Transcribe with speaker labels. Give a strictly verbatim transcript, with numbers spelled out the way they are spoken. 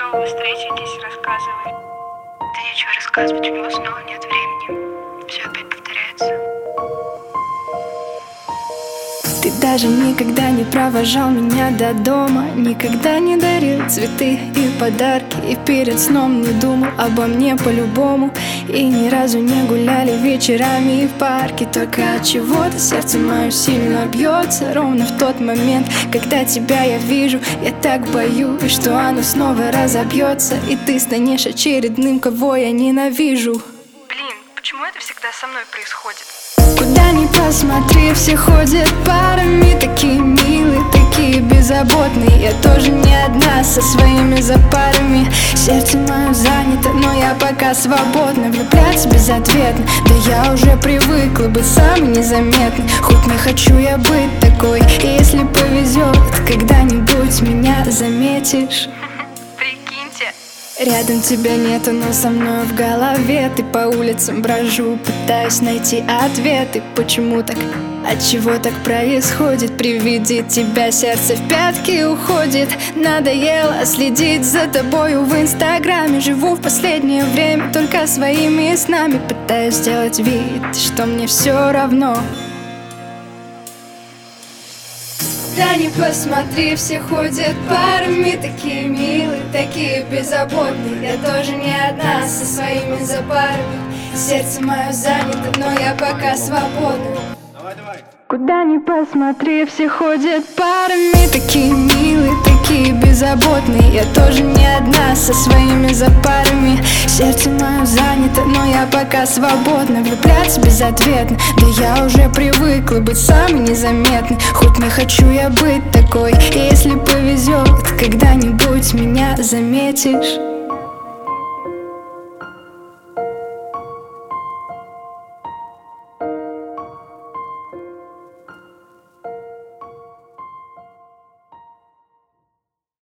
Speaker 1: снова встретитесь, рассказывай. Да нечего рассказывать, у него снова нет времени. Все опять повторяется.
Speaker 2: Ты даже никогда не провожал меня до дома, никогда не дарил цветы и подарки, и перед сном не думал обо мне по-любому, и ни разу не гуляли вечерами в парке. Только от чего-то сердце мое сильно бьется ровно в тот момент, когда тебя я вижу. Я так боюсь, что оно снова разобьется, и ты станешь очередным, кого я ненавижу.
Speaker 1: Блин, почему это всегда со мной происходит?
Speaker 2: Куда ни посмотри, все ходят парами, такие милые, такие беззаботные. Я тоже не одна со своими запарами. Сердце мое занято, но я пока свободна. Влюбляться безответно, да я уже привыкла быть самой незаметной. Хоть не хочу я быть такой, и если повезет, когда-нибудь меня заметишь.
Speaker 1: Прикиньте.
Speaker 2: Рядом тебя нету, но со мной в голове. Ты по улицам брожу, пытаюсь найти ответы. Почему так? Отчего так происходит? При виде тебя сердце в пятки уходит. Надоело следить за тобою в инстаграме. Живу в последнее время только своими снами. Пытаюсь сделать вид, что мне все равно. Куда ни посмотри, все ходят парами, такие милые, такие беззаботные. Я тоже не одна со своими запарами. Сердце мое занято, но я пока свободна.
Speaker 3: Давай, давай.
Speaker 2: Куда ни посмотри, все ходят парами, такие милые, такие беззаботные. Я тоже не одна со своими запарами. Сердце мое занято, но я пока свободна. Влюбляться безответно, да я уже привыкла быть самой незаметной. Хоть не хочу я быть такой, и если повезет, когда-нибудь меня заметишь.